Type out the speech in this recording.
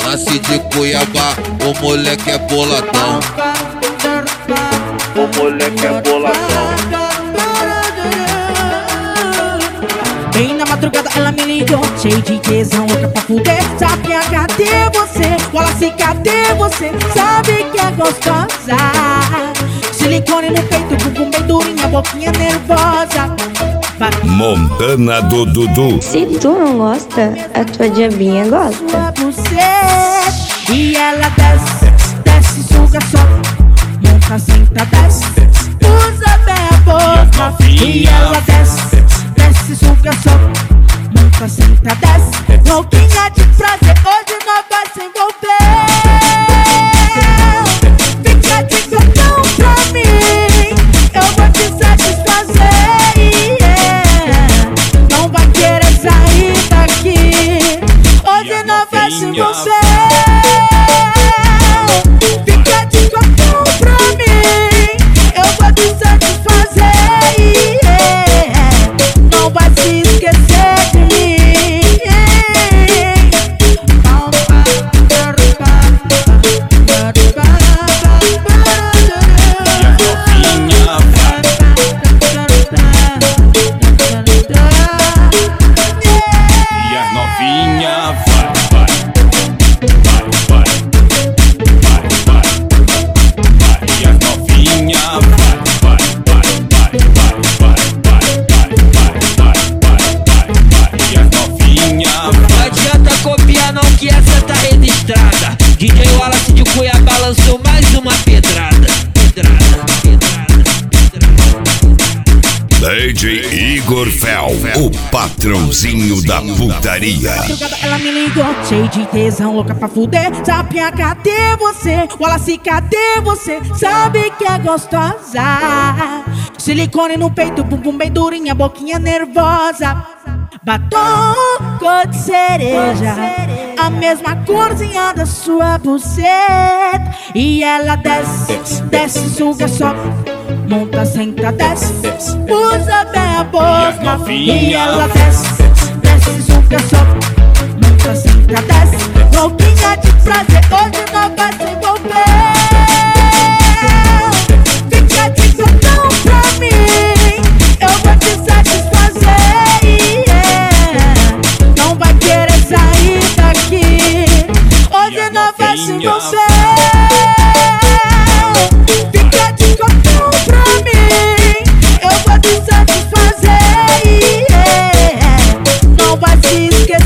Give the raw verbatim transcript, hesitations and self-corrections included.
nasce de Cuiabá, o moleque é boladão. O moleque é boladão. Bem na madrugada ela me ligou, cheio de tesão, louca pra fuder. Sabe cadê você? Wallace, cadê você? Sabe que é gostosa. Silicone no peito, bumbum bem durinha, boquinha nervosa. Montana do Dudu. Se tu não gosta, a tua diabinha gosta. Você, e ela desce, desce, suga só. Monta, senta, desce, usa bem a boca. E ela desce, desce, suga só. Monta, senta, desce. Louquinha de prazer, hoje nós vai se envolver. Fica de cartão pra mim, eu vou te satisfazer. Não vai querer sair daqui, hoje nós vai se envolver. Fica de cartão pra mim, eu vou te satisfazer. Não vai se esquecer de mim. D J Wallace de Cuiabá lançou mais uma pedrada. Pedrada, pedrada, pedrada. D J Igor Fel, o patrãozinho da putaria. Ela me ligou, cheio de tesão, louca pra fuder. Sapinha, cadê você? Wallace, cadê você? Sabe que é gostosa. Silicone no peito, bumbum bem durinha, boquinha nervosa. Batom cor de cereja, a mesma corzinha da sua buceta. E ela desce, desce, suga só. Monta, senta, desce, usa bem a boca. E ela desce, desce, suga só. Monta, senta, desce. Louquinha de prazer, hoje nós vai se envolver. Fica de cartão pra mim, eu vou te satisfazer. Hoje não vai se envolver. Fica de cartão pra mim, eu vou te satisfazer. Não vai se esquecer.